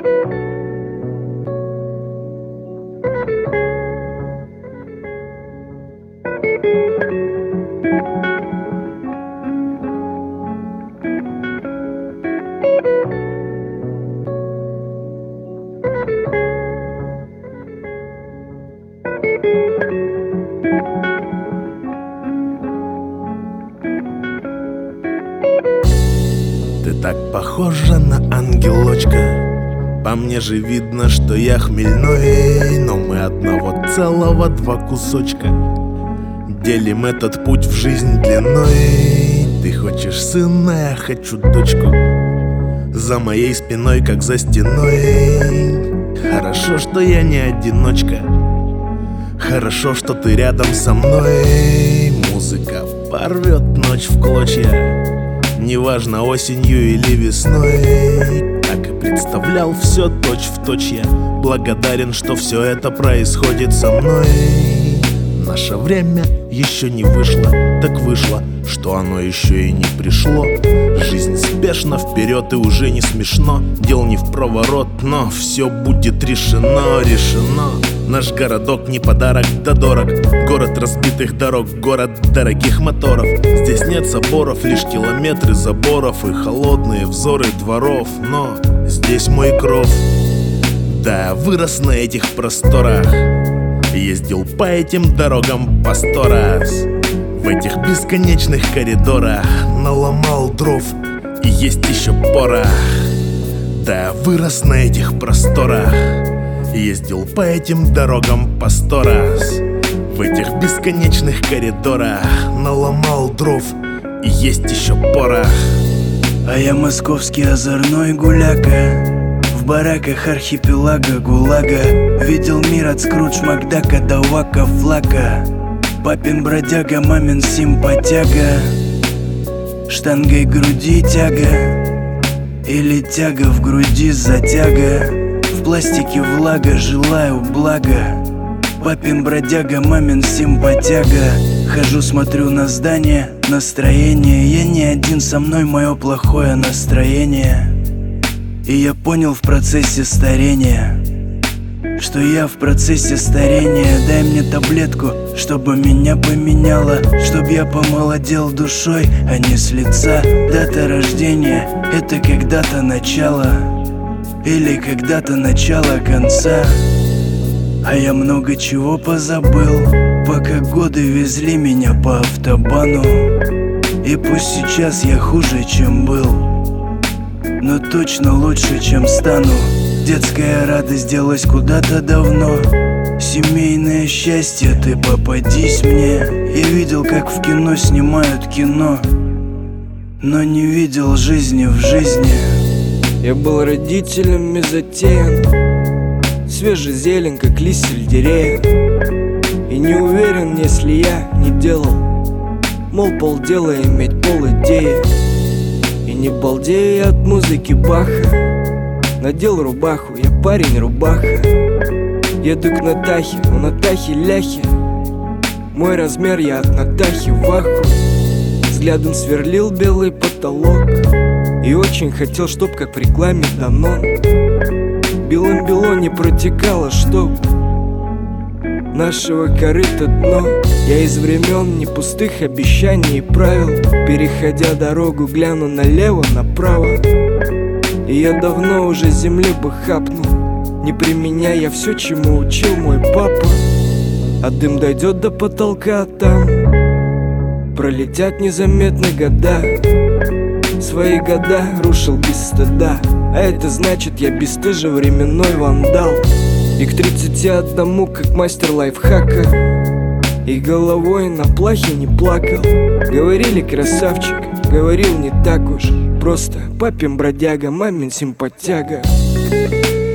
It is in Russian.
Ты так похожа на ангелочка. По мне же видно, что я хмельной, но мы одного целого два кусочка. Делим этот путь в жизнь длиной. Ты хочешь сына, я хочу дочку. За моей спиной, как за стеной. Хорошо, что я не одиночка. Хорошо, что ты рядом со мной. Музыка порвет ночь в клочья. Неважно, осенью или весной. Так и представлял все точь-в-точь я. Благодарен, что все это происходит со мной. Наше время еще не вышло. Так вышло, что оно еще и не пришло. Жизнь спешно вперед и уже не смешно. Дел не в проворот, но все будет решено, решено. Наш городок не подарок, да дорог. Город разбитых дорог, город дорогих моторов. Здесь нет соборов, лишь километры заборов и холодные взоры дворов. Но здесь мой кров. Да, я вырос на этих просторах. Ездил по этим дорогам по 100 раз. В этих бесконечных коридорах наломал дров, и есть еще порох. Да, я вырос на этих просторах. Ездил по этим дорогам по 100 раз. В этих бесконечных коридорах наломал дров, и есть еще порох. А я московский озорной гуляка. В бараках архипелага ГУЛАГа. Видел мир от Скрудж Макдака до Вака Флака. Папин бродяга, мамин симпатяга. Штангой груди тяга. Или тяга в груди затяга. В пластике влага, желаю блага. Папин бродяга, мамин симпатяга. Хожу, смотрю на здание, настроение. Я не один, со мной мое плохое настроение. И я понял в процессе старения, что я в процессе старения. Дай мне таблетку, чтобы меня поменяло, чтоб я помолодел душой, а не с лица. Дата рождения — это когда-то начало, или когда-то начало конца. А я много чего позабыл, пока годы везли меня по автобану. И пусть сейчас я хуже, чем был, но точно лучше, чем стану. Детская радость делась куда-то давно. Семейное счастье, ты попадись мне. Я видел, как в кино снимают кино, но не видел жизни в жизни. Я был родителями затеян, свежая зелень, как лист сельдерея. И не уверен, если я не делал, мол, полдела иметь пол идеи. И не балдею я от музыки Баха. Надел рубаху, я парень рубаха. Еду к Натахе, у Натахи ляхи. Мой размер, я от Натахи в аху. Взглядом сверлил белый потолок и очень хотел, чтоб как в рекламе Данон белым-бело не протекало, чтоб нашего корыта дно. Я из времен не пустых обещаний и правил, переходя дорогу, гляну налево, направо. И я давно уже земли бы хапнул, не применяя все, чему учил мой папа. А дым дойдет до потолка, там пролетят незаметно года. Свои года рушил без стыда, а это значит, я бесстыжий временной вандал. И к 31, как мастер лайфхака, и головой на плахе не плакал. Говорили красавчик, говорил не так уж просто. Папин бродяга, мамин симпатяга.